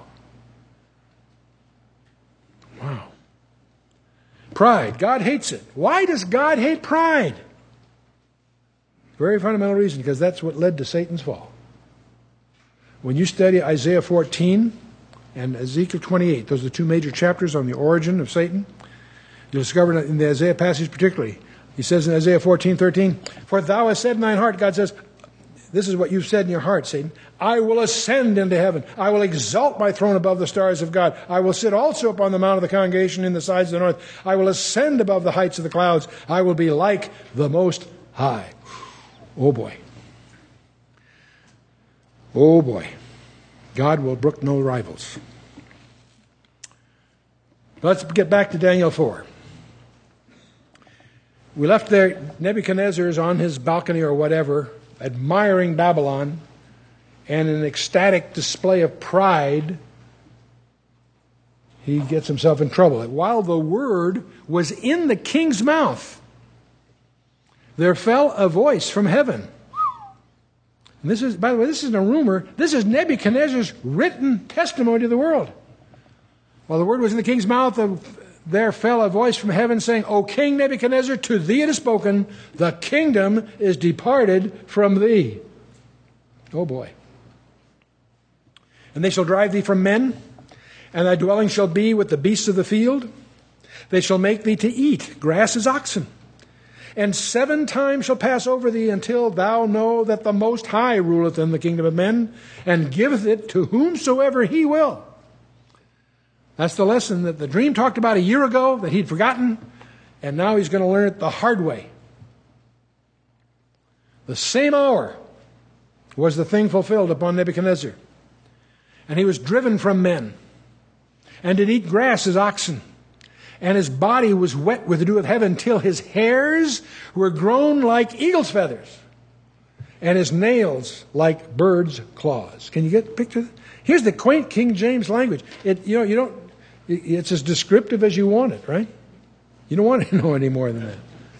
Wow. Pride. God hates it. Why does God hate pride? Very fundamental reason, because that's what led to Satan's fall. When you study Isaiah 14 and Ezekiel 28, those are the two major chapters on the origin of Satan, you'll discover in the Isaiah passage particularly, He says in Isaiah 14:13, "For thou hast said in thine heart," God says, this is what you've said in your heart, Satan, "I will ascend into heaven. I will exalt my throne above the stars of God. I will sit also upon the mount of the congregation in the sides of the north. I will ascend above the heights of the clouds. I will be like the Most High." Oh boy. Oh boy. God will brook no rivals. Let's get back to Daniel 4. We left there, Nebuchadnezzar is on his balcony or whatever, admiring Babylon, and in an ecstatic display of pride, he gets himself in trouble. While the word was in the king's mouth, there fell a voice from heaven. And this is, by the way, this isn't a rumor. This is Nebuchadnezzar's written testimony to the world. While the word was in the king's mouth, there fell a voice from heaven saying, "O King Nebuchadnezzar, to thee it is spoken, the kingdom is departed from thee." Oh boy. "And they shall drive thee from men, and thy dwelling shall be with the beasts of the field. They shall make thee to eat grass as oxen. And 7 times shall pass over thee until thou know that the Most High ruleth in the kingdom of men, and giveth it to whomsoever he will." That's the lesson that the dream talked about a year ago that he'd forgotten, and now he's going to learn it the hard way. The same hour was the thing fulfilled upon Nebuchadnezzar. And he was driven from men, and did eat grass as oxen. And his body was wet with the dew of heaven, till his hairs were grown like eagle's feathers, and his nails like birds' claws. Can you get the picture? Here's the quaint King James language. It's as descriptive as you want it, right? You don't want to know any more than that.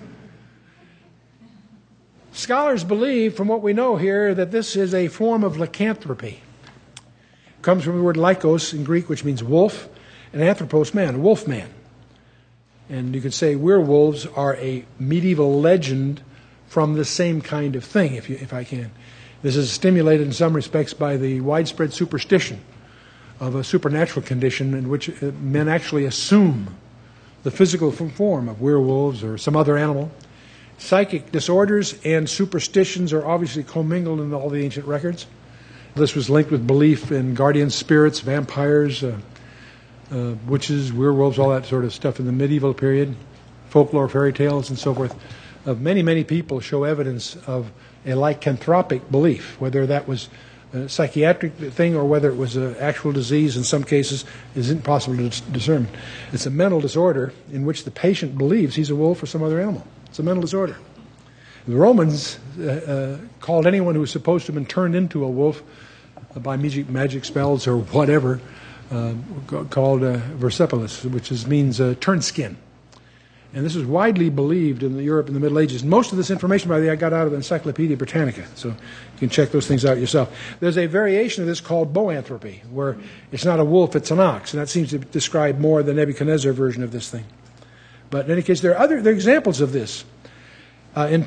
Scholars believe, from what we know here, that this is a form of lycanthropy. It comes from the word lycos in Greek, which means wolf, and anthropos, man, wolf man. And you could say werewolves are a medieval legend from the same kind of thing, if I can. This is stimulated in some respects by the widespread superstition of a supernatural condition in which men actually assume the physical form of werewolves or some other animal. Psychic disorders and superstitions are obviously commingled in all the ancient records. This was linked with belief in guardian spirits, vampires, witches, werewolves, all that sort of stuff in the medieval period, folklore, fairy tales, and so forth. Many, many people show evidence of a lycanthropic belief, whether that was a psychiatric thing or whether it was an actual disease. In some cases, is impossible to discern. It's a mental disorder in which the patient believes he's a wolf or some other animal. It's a mental disorder. The Romans called anyone who was supposed to have been turned into a wolf by magic spells or whatever, called Versipelus, which means turned skin. And this was widely believed in Europe in the Middle Ages. Most of this information, by the way, I got out of the Encyclopedia Britannica, so you can check those things out yourself. There's a variation of this called boanthropy, where it's not a wolf, it's an ox, and that seems to describe more the Nebuchadnezzar version of this thing. But in any case, there are examples of this. In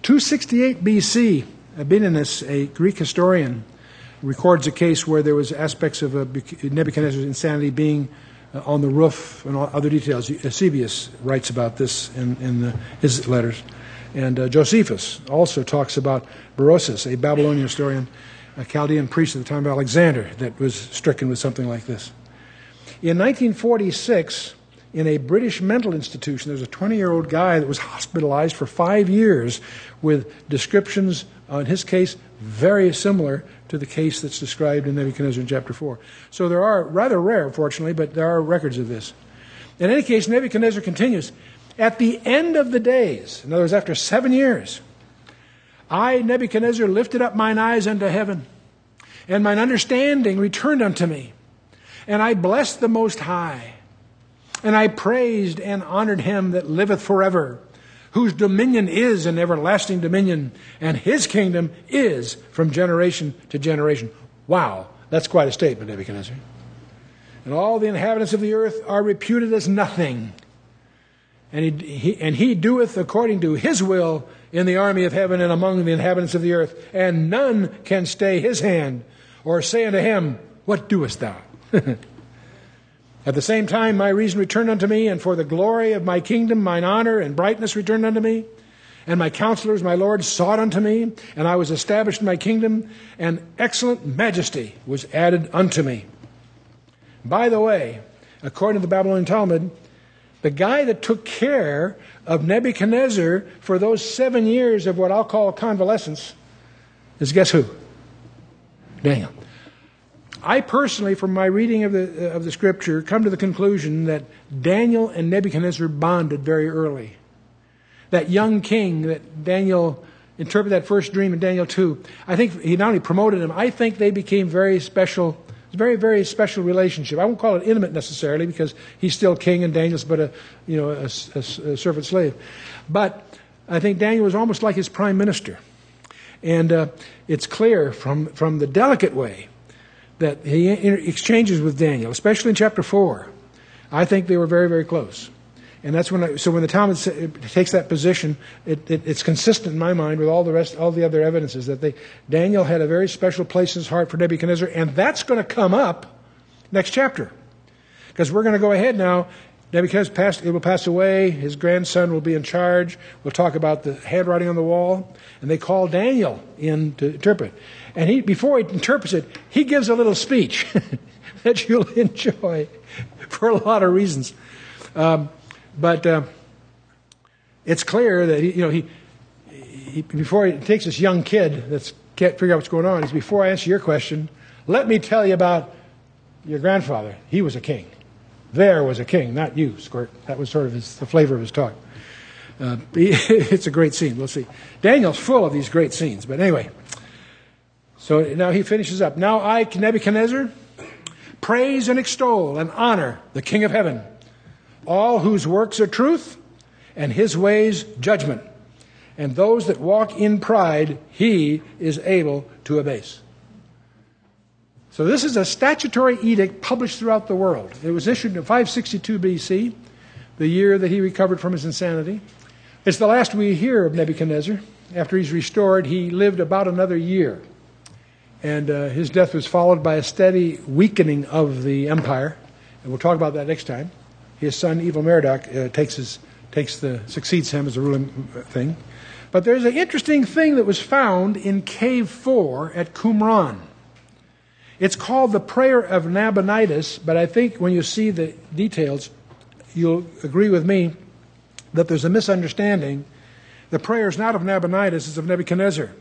268 BC, Abininus, a Greek historian, records a case where there was aspects of Nebuchadnezzar's insanity being on the roof and all other details. Eusebius writes about this in his letters. And Josephus also talks about Berosus, a Babylonian historian, a Chaldean priest at the time of Alexander, that was stricken with something like this. In 1946, in a British mental institution, there was a 20-year-old guy that was hospitalized for 5 years with descriptions, in his case, very similar to the case that's described in Nebuchadnezzar in chapter 4. So there are, rather rare, fortunately, but there are records of this. In any case, Nebuchadnezzar continues, "At the end of the days," in other words, after 7 years, "I, Nebuchadnezzar, lifted up mine eyes unto heaven, and mine understanding returned unto me. And I blessed the Most High, and I praised and honored him that liveth forever, whose dominion is an everlasting dominion, and his kingdom is from generation to generation." Wow, that's quite a statement, Nebuchadnezzar. "And all the inhabitants of the earth are reputed as nothing. And he doeth according to his will in the army of heaven and among the inhabitants of the earth, and none can stay his hand, or say unto him, What doest thou?" At the same time, my reason returned unto me, and for the glory of my kingdom, mine honor and brightness returned unto me. And my counselors, my Lord, sought unto me, and I was established in my kingdom, and excellent majesty was added unto me. By the way, according to the Babylonian Talmud, the guy that took care of Nebuchadnezzar for those 7 years of what I'll call convalescence is guess who? Daniel. I personally, from my reading of the scripture, come to the conclusion that Daniel and Nebuchadnezzar bonded very early. That young king that Daniel interpreted that first dream in Daniel 2, I think he not only promoted him, I think they became very special, very, very special relationship. I won't call it intimate necessarily because he's still king and Daniel's but a servant slave. But I think Daniel was almost like his prime minister. And it's clear from the delicate way that he exchanges with Daniel, especially in chapter 4. I think they were very, very close. And that's when the Talmud takes that position, it's consistent in my mind with all the other evidences that Daniel had a very special place in his heart for Nebuchadnezzar, and that's going to come up next chapter. Because we're going to go ahead now. Nebuchadnezzar will pass away. His grandson will be in charge. We'll talk about the handwriting on the wall. And they call Daniel in to interpret. And before he interprets it, he gives a little speech that you'll enjoy for a lot of reasons. But it's clear that he before he takes this young kid that can't figure out what's going on, before I answer your question, let me tell you about your grandfather. He was a king. There was a king, not you, Squirt. That was sort of the flavor of his talk. It's a great scene. We'll see. Daniel's full of these great scenes. But anyway, so now he finishes up. Now I, Nebuchadnezzar, praise and extol and honor the King of heaven, all whose works are truth and his ways judgment. And those that walk in pride, he is able to abase. So this is a statutory edict published throughout the world. It was issued in 562 BC, the year that he recovered from his insanity. It's the last we hear of Nebuchadnezzar. After he's restored, he lived about another year. And his death was followed by a steady weakening of the empire. And we'll talk about that next time. His son, Evil-Merodach, succeeds him as a ruling thing. But there's an interesting thing that was found in Cave 4 at Qumran. It's called the Prayer of Nabonidus, but I think when you see the details, you'll agree with me that there's a misunderstanding. The prayer is not of Nabonidus, it's of Nebuchadnezzar.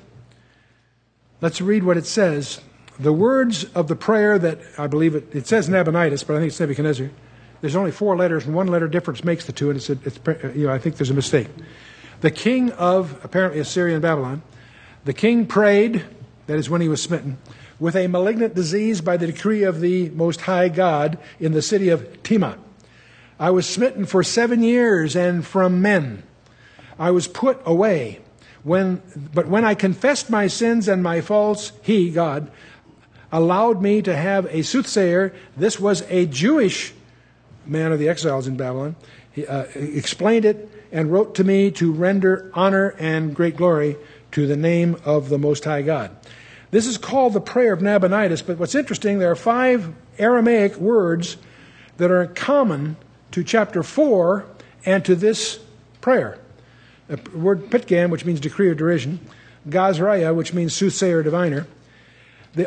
Let's read what it says. The words of the prayer that, I believe it says Nabonidus, but I think it's Nebuchadnezzar. There's only 4 letters, and 1 letter difference makes the two, and I think there's a mistake. The king of, apparently Assyria and Babylon, the king prayed, that is when he was smitten, with a malignant disease by the decree of the Most High God in the city of Tema. I was smitten for 7 years and from men. I was put away. But when I confessed my sins and my faults, he, God, allowed me to have a soothsayer. This was a Jewish man of the exiles in Babylon. He explained it and wrote to me to render honor and great glory to the name of the Most High God. This is called the Prayer of Nabonidus, but what's interesting, there are 5 Aramaic words that are common to chapter 4 and to this prayer. The word Pitgam, which means decree or derision, Gazraya, which means soothsayer or diviner. The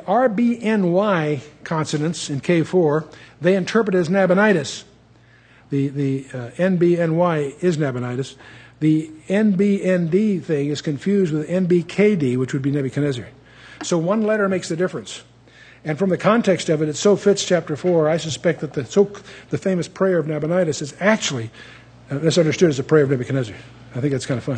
RBNY consonants in K4, they interpret as Nabonidus. The NBNY is Nabonidus. The NBND thing is confused with NBKD, which would be Nebuchadnezzar. So 1 letter makes the difference. And from the context of it, it so fits chapter 4, I suspect that the famous prayer of Nabonidus is actually misunderstood as a prayer of Nebuchadnezzar. I think that's kind of fun.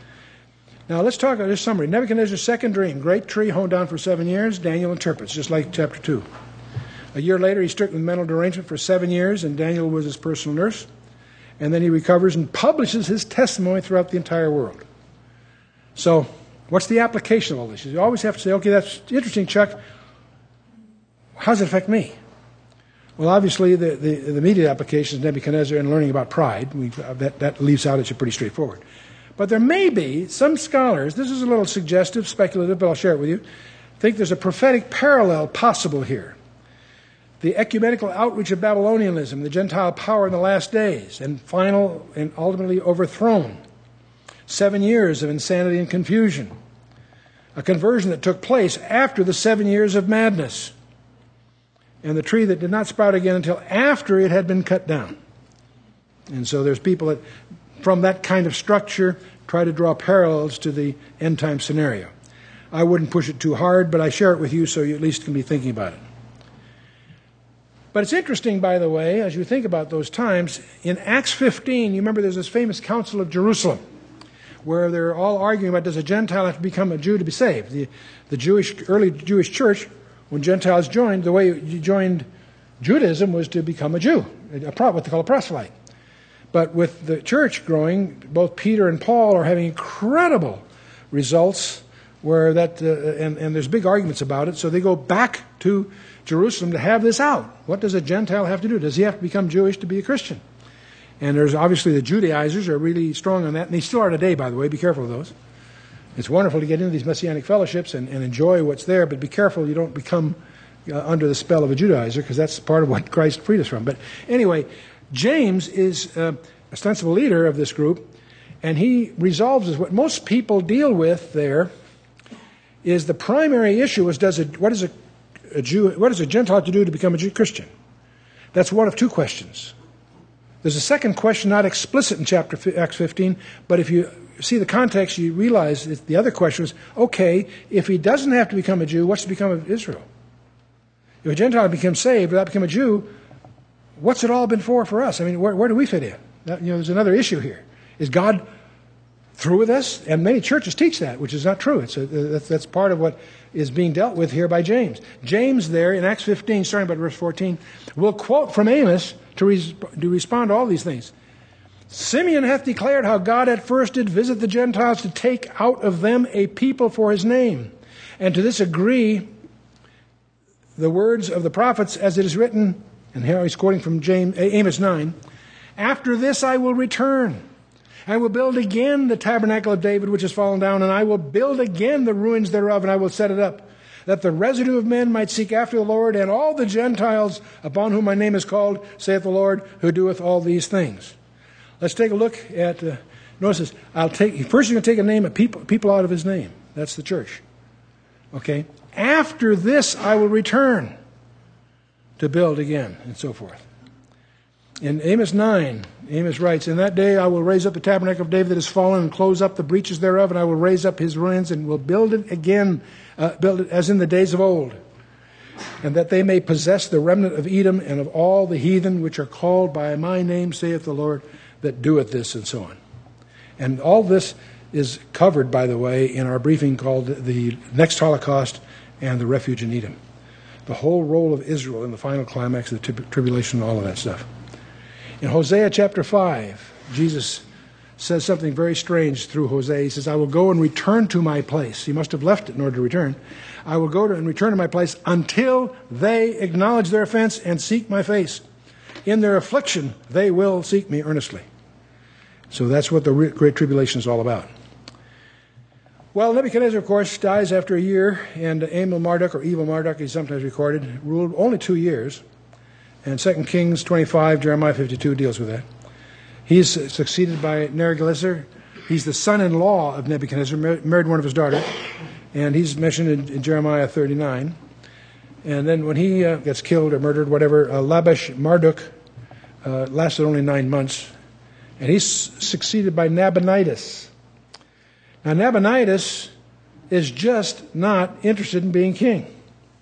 Now let's talk about this summary. Nebuchadnezzar's second dream, great tree honed down for 7 years, Daniel interprets, just like chapter 2. A year later, he's stricken with mental derangement for 7 years, and Daniel was his personal nurse. And then he recovers and publishes his testimony throughout the entire world. So, what's the application of all this? You always have to say, okay, that's interesting, Chuck. How does it affect me? Well, obviously, the immediate application is Nebuchadnezzar and learning about pride. That leaves out, it's pretty straightforward. But there may be some scholars, this is a little suggestive, speculative, but I'll share it with you, think there's a prophetic parallel possible here. the ecumenical outreach of Babylonianism, the Gentile power in the last days, and final and ultimately overthrown. 7 years of insanity and confusion. A conversion that took place after the 7 years of madness. And the tree that did not sprout again until after it had been cut down. And so there's people that, from that kind of structure, try to draw parallels to the end time scenario. I wouldn't push it too hard, but I share it with you so you at least can be thinking about it. But it's interesting, by the way, as you think about those times, in Acts 15, you remember there's this famous Council of Jerusalem, where they're all arguing about, does a Gentile have to become a Jew to be saved? The early Jewish church, when Gentiles joined, the way you joined Judaism was to become a Jew, what they call a proselyte. But with the church growing, both Peter and Paul are having incredible results where that, and there's big arguments about it, so they go back to Jerusalem to have this out. What does a Gentile have to do? Does he have to become Jewish to be a Christian? And there's obviously the Judaizers are really strong on that, and they still are today, by the way. Be careful of those. It's wonderful to get into these Messianic fellowships and enjoy what's there, but be careful you don't become under the spell of a Judaizer, because that's part of what Christ freed us from. But anyway, James is ostensible leader of this group, and he resolves this. What most people deal with there is the primary issue is what does a Gentile have to do to become a Jew Christian? That's one of two questions. There's a second question not explicit in Acts 15, but if you see the context, you realize that the other question is, okay, if he doesn't have to become a Jew, what's to become of Israel? If a Gentile becomes saved without becoming a Jew, what's it all been for us? I mean, where do we fit in? There's another issue here. Is God through with us? And many churches teach that, which is not true. That's part of what is being dealt with here by James. James there in Acts 15, starting about verse 14, will quote from Amos to respond to all these things. Simeon hath declared how God at first did visit the Gentiles to take out of them a people for his name. And to this agree the words of the prophets as it is written, and here he's quoting from Amos 9, after this I will return. I will build again the tabernacle of David which has fallen down, and I will build again the ruins thereof, and I will set it up, that the residue of men might seek after the Lord, and all the Gentiles upon whom my name is called, saith the Lord, who doeth all these things. Let's take a look at, notice this, first you're going to take a name of people out of his name. That's the church. Okay? After this I will return to build again, and so forth. In Amos 9, Amos writes, in that day I will raise up the tabernacle of David that is fallen, and close up the breaches thereof, and I will raise up his ruins, and will build it again, build it as in the days of old, and that they may possess the remnant of Edom and of all the heathen which are called by my name, saith the Lord, that doeth this, and so on. And all this is covered, by the way, in our briefing called The Next Holocaust and the Refuge in Edom. The whole role of Israel in the final climax of the tribulation and all of that stuff. In Hosea chapter 5, Jesus says something very strange through Hosea. He says, I will go and return to my place. He must have left it in order to return. I will go and return to my place until they acknowledge their offense and seek my face. In their affliction, they will seek me earnestly. So that's what the Great Tribulation is all about. Well, Nebuchadnezzar, of course, dies after a year, and Amel Marduk, or Evil Marduk, he's sometimes recorded, ruled only 2 years. And 2 Kings 25, Jeremiah 52 deals with that. He's succeeded by Neriglissar. He's the son-in-law of Nebuchadnezzar, married one of his daughters. And he's mentioned in Jeremiah 39. And then when he gets killed or murdered, whatever, Labash Marduk lasted only 9 months. And he's succeeded by Nabonidus. Now, Nabonidus is just not interested in being king.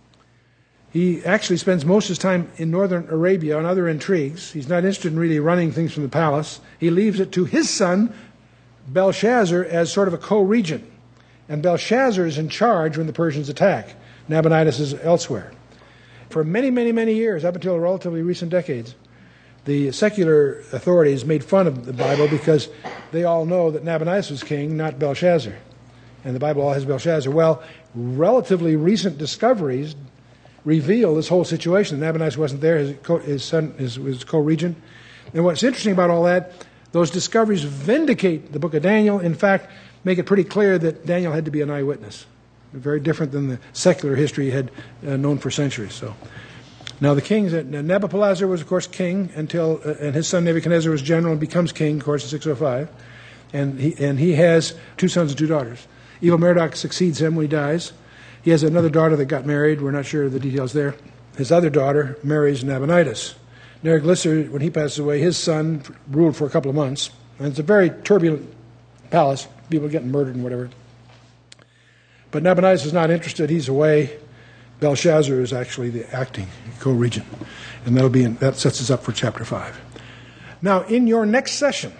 He actually spends most of his time in northern Arabia on other intrigues. He's not interested in really running things from the palace. He leaves it to his son, Belshazzar, as sort of a co-regent. And Belshazzar is in charge when the Persians attack. Nabonidus is elsewhere. For many, many, many years, up until relatively recent decades, the secular authorities made fun of the Bible because they all know that Nabonidus was king, not Belshazzar. And the Bible all has Belshazzar. Well, relatively recent discoveries reveal this whole situation. Nabonidus wasn't there. His son was co-regent. And what's interesting about all that, those discoveries vindicate the book of Daniel. In fact, make it pretty clear that Daniel had to be an eyewitness. Very different than the secular history he had known for centuries. So Now the kings, Nebuchadnezzar was, of course, king until, and his son Nebuchadnezzar was general and becomes king, of course, in 605. And he has 2 sons and 2 daughters. Evil Merodach succeeds him when he dies. He has another daughter that got married. We're not sure of the details there. His other daughter marries Nabonidus. Neriglissar, when he passes away, his son ruled for a couple of months. And it's a very turbulent palace. People getting murdered and whatever. But Nabonidus is not interested. He's away. Belshazzar is actually the acting co-regent. And that sets us up for chapter 5. Now, in your next session,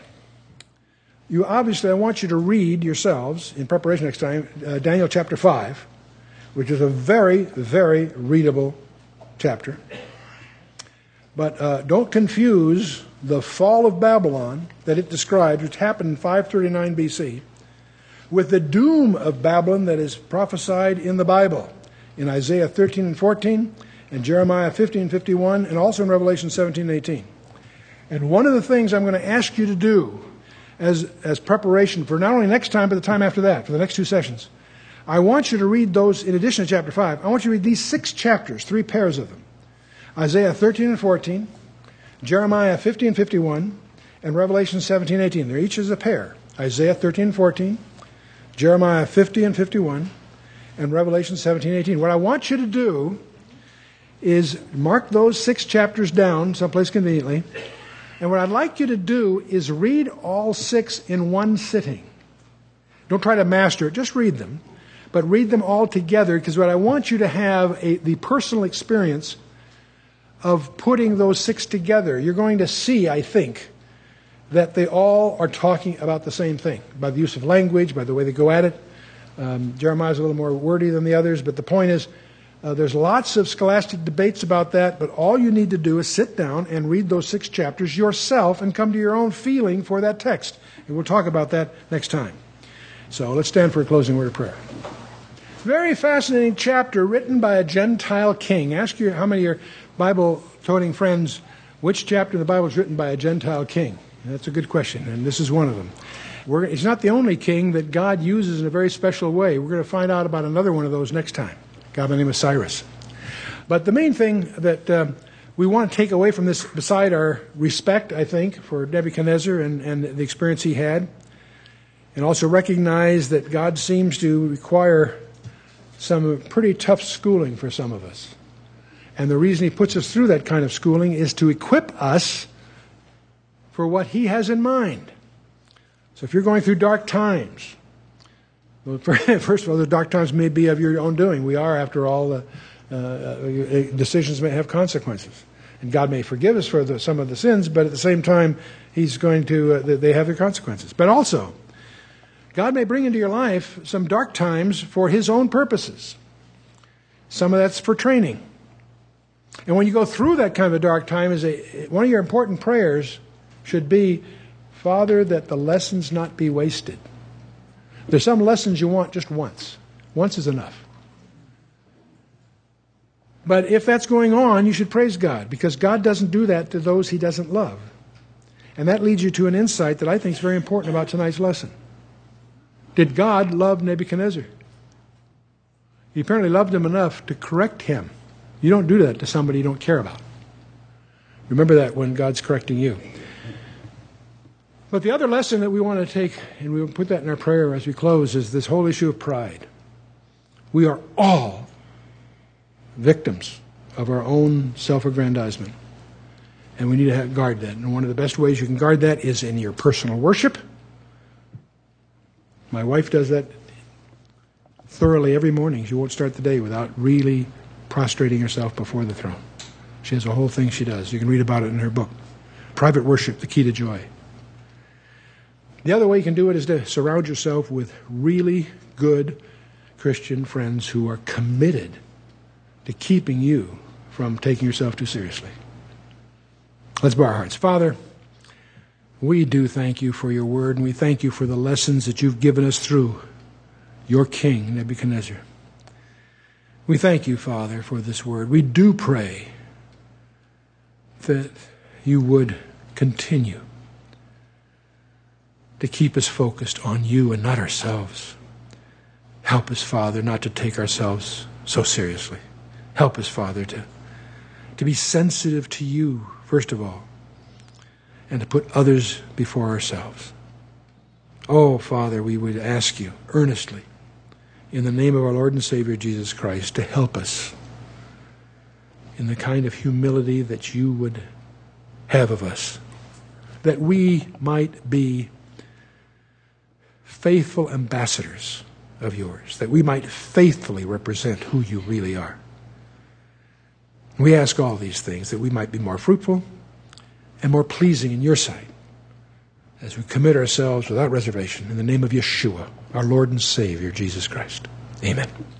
I want you to read yourselves, in preparation next time, Daniel chapter 5, which is a very, very readable chapter. But don't confuse the fall of Babylon that it describes, which happened in 539 BC, with the doom of Babylon that is prophesied in the Bible, in Isaiah 13 and 14, and Jeremiah 15 and 51, and also in Revelation 17 and 18. And one of the things I'm going to ask you to do as preparation for not only next time, but the time after that, for the next 2 sessions, I want you to read those, in addition to chapter 5, I want you to read these 6 chapters, 3 pairs of them. Isaiah 13 and 14, Jeremiah 50 and 51, and Revelation 17 and 18. They're each as a pair. Isaiah 13 and 14, Jeremiah 50 and 51, and Revelation 17 and 18. What I want you to do is mark those 6 chapters down someplace conveniently. And what I'd like you to do is read all 6 in one sitting. Don't try to master it. Just read them. But read them all together, because what I want you to have the personal experience of putting those 6 together. You're going to see, I think, that they all are talking about the same thing, by the use of language, by the way they go at it. Jeremiah's a little more wordy than the others, but the point is, there's lots of scholastic debates about that, but all you need to do is sit down and read those 6 chapters yourself and come to your own feeling for that text. And we'll talk about that next time. So let's stand for a closing word of prayer. Very fascinating chapter written by a Gentile king. Ask you how many of your Bible-toting friends, which chapter in the Bible is written by a Gentile king? That's a good question, and this is one of them. He's not the only king that God uses in a very special way. We're going to find out about another one of those next time. A guy by the name of Cyrus. But the main thing that we want to take away from this, beside our respect, I think, for Nebuchadnezzar and the experience he had, and also recognize that God seems to require some pretty tough schooling for some of us. And the reason he puts us through that kind of schooling is to equip us for what he has in mind. So if you're going through dark times, well, first of all, the dark times may be of your own doing. We are, after all, decisions may have consequences. And God may forgive us for some of the sins, but at the same time, he's going to, they have their consequences. But also, God may bring into your life some dark times for his own purposes. Some of that's for training. And when you go through that kind of a dark time, one of your important prayers should be, Father, that the lessons not be wasted. There's some lessons you want just once. Once is enough. But if that's going on, you should praise God, because God doesn't do that to those he doesn't love. And that leads you to an insight that I think is very important about tonight's lesson. Did God love Nebuchadnezzar? He apparently loved him enough to correct him. You don't do that to somebody you don't care about. Remember that when God's correcting you. But the other lesson that we want to take, and we'll put that in our prayer as we close, is this whole issue of pride. We are all victims of our own self-aggrandizement. And we need to guard that. And one of the best ways you can guard that is in your personal worship. My wife does that thoroughly every morning. She won't start the day without really prostrating herself before the throne. She has a whole thing she does. You can read about it in her book. Private Worship, The Key to Joy. The other way you can do it is to surround yourself with really good Christian friends who are committed to keeping you from taking yourself too seriously. Let's bow our hearts. Father, we do thank you for your word, and we thank you for the lessons that you've given us through your king, Nebuchadnezzar. We thank you, Father, for this word. We do pray that you would continue to keep us focused on you and not ourselves. Help us, Father, not to take ourselves so seriously. Help us, Father, to to be sensitive to you, first of all, and to put others before ourselves. Oh, Father, we would ask you earnestly, in the name of our Lord and Savior Jesus Christ, to help us in the kind of humility that you would have of us, that we might be faithful ambassadors of yours, that we might faithfully represent who you really are. We ask all these things that we might be more fruitful and more pleasing in your sight as we commit ourselves without reservation in the name of Yeshua, our Lord and Savior, Jesus Christ. Amen.